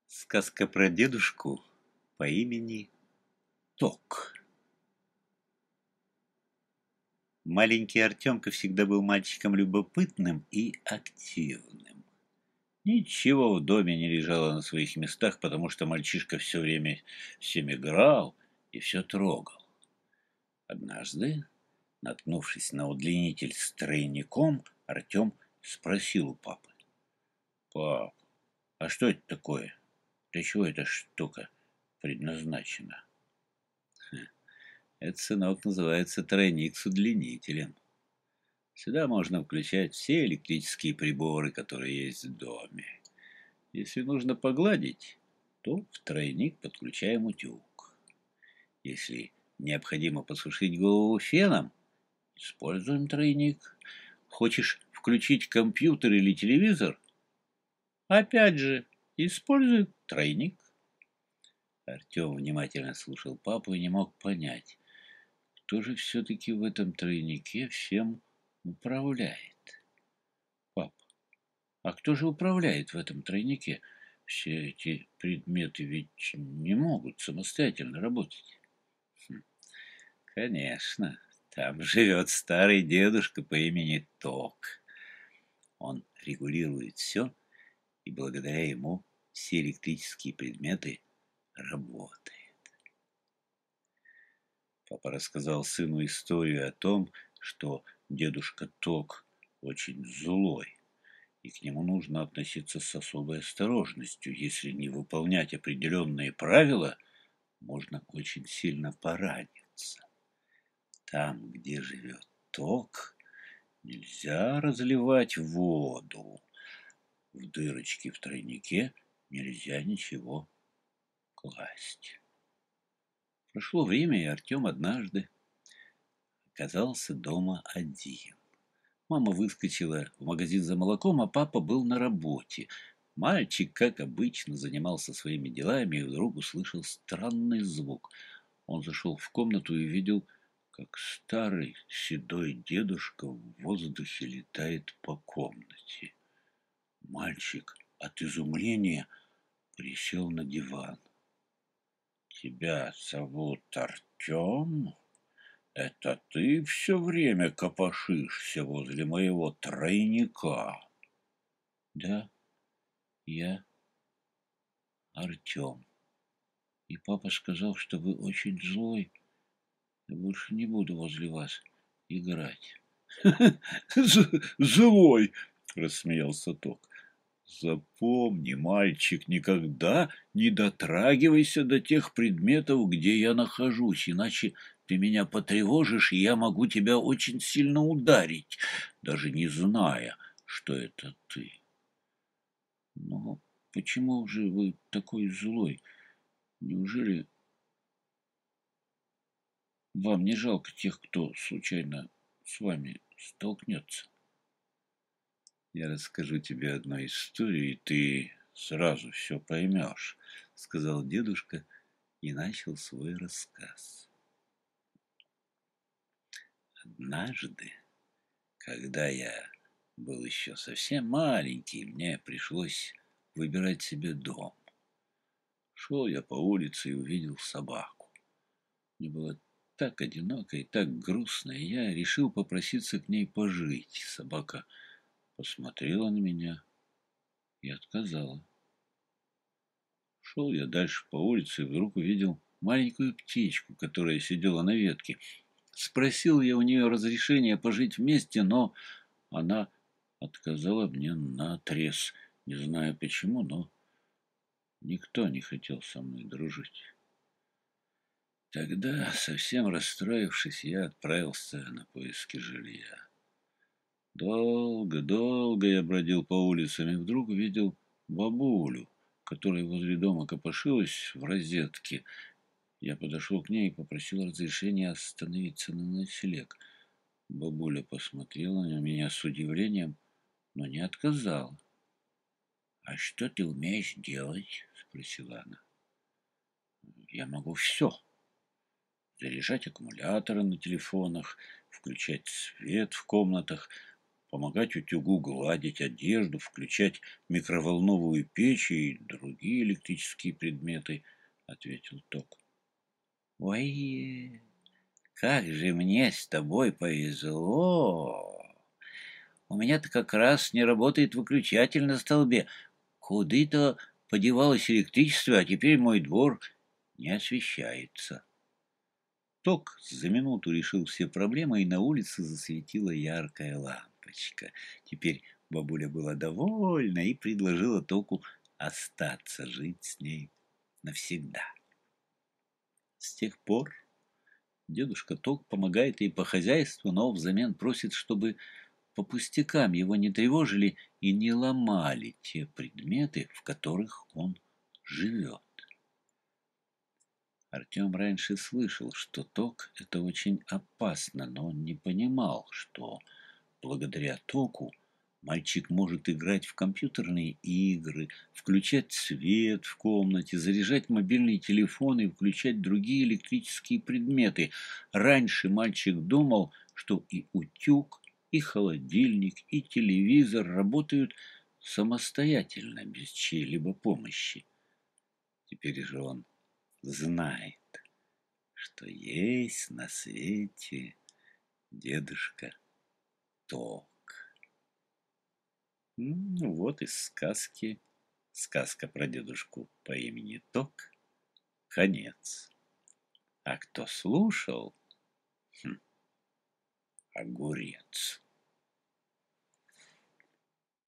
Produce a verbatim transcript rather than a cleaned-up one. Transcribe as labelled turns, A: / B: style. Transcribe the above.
A: Сказка про дедушку по имени Ток. Маленький Артемка всегда был мальчиком любопытным и активным. Ничего в доме не лежало на своих местах, потому что мальчишка все время всем играл и все трогал. Однажды, наткнувшись на удлинитель с тройником, Артем спросил у папы: «Пап, а что это такое? Для чего эта штука предназначена?» «Этот, сынок, называется тройник с удлинителем. Сюда можно включать все электрические приборы, которые есть в доме. Если нужно погладить, то в тройник подключаем утюг. Если необходимо посушить голову феном, используем тройник. Хочешь включить компьютер или телевизор? Опять же, используй тройник». Артем внимательно слушал папу и не мог понять, кто же все-таки в этом тройнике всем управляет. «Пап, а кто же управляет в этом тройнике? Все эти предметы ведь не могут самостоятельно работать». «Хм, конечно, там живет старый дедушка по имени Ток. Он регулирует все, и благодаря ему все электрические предметы работают». Папа рассказал сыну историю о том, что дедушка Ток очень злой, и к нему нужно относиться с особой осторожностью. Если не выполнять определенные правила, можно очень сильно пораниться. Там, где живет Ток, нельзя разливать воду. В дырочки в тройнике нельзя ничего класть. Прошло время, и Артем однажды оказался дома один. Мама выскочила в магазин за молоком, а папа был на работе. Мальчик, как обычно, занимался своими делами и вдруг услышал странный звук. Он зашел в комнату и видел, как старый седой дедушка в воздухе летает по комнате. Мальчик от изумления присел на диван. «Тебя зовут Артем? Это ты все время копошишься возле моего тройника?» «Да, я Артем. И папа сказал, что вы очень злой. Я больше не буду возле вас играть». «Злой!» — рассмеялся Ток. «Запомни, мальчик, никогда не дотрагивайся до тех предметов, где я нахожусь, иначе ты меня потревожишь, и я могу тебя очень сильно ударить, даже не зная, что это ты». «Но почему же вы такой злой? Неужели вам не жалко тех, кто случайно с вами столкнется?» «Я расскажу тебе одну историю, и ты сразу все поймешь», — сказал дедушка и начал свой рассказ. Однажды, когда я был еще совсем маленький, мне пришлось выбирать себе дом. Шел я по улице и увидел собаку. Мне было так одиноко и так грустно, и я решил попроситься к ней пожить. Собака посмотрела на меня и отказала. Шел я дальше по улице и вдруг увидел маленькую птичку, которая сидела на ветке. Спросил я у нее разрешения пожить вместе, но она отказала мне наотрез. Не знаю почему, но никто не хотел со мной дружить. Тогда, совсем расстроившись, я отправился на поиски жилья. Долго-долго я бродил по улицам и вдруг увидел бабулю, которая возле дома копошилась в розетке. Я подошел к ней и попросил разрешения остановиться на ночлег. Бабуля посмотрела на меня с удивлением, но не отказала. «А что ты умеешь делать?» — спросила она. «Я могу все. Заряжать аккумуляторы на телефонах, включать свет в комнатах, помогать утюгу гладить одежду, включать микроволновую печь и другие электрические предметы, — ответил Ток. — Ой, как же мне с тобой повезло! У меня-то как раз не работает выключатель на столбе. Куда-то подевалось электричество, а теперь мой двор не освещается. Ток за минуту решил все проблемы, и на улице засветила яркая лампочка. Теперь бабуля была довольна и предложила Току остаться жить с ней навсегда. С тех пор дедушка Ток помогает ей по хозяйству, но взамен просит, чтобы по пустякам его не тревожили и не ломали те предметы, в которых он живет. Артем раньше слышал, что ток — это очень опасно, но он не понимал, что благодаря току мальчик может играть в компьютерные игры, включать свет в комнате, заряжать мобильный телефон и включать другие электрические предметы. Раньше мальчик думал, что и утюг, и холодильник, и телевизор работают самостоятельно, без чьей-либо помощи. Теперь же он знает, что есть на свете дедушка Ток. Ну, вот из сказки. Сказка про дедушку по имени Ток. Конец. А кто слушал? Хм, огурец.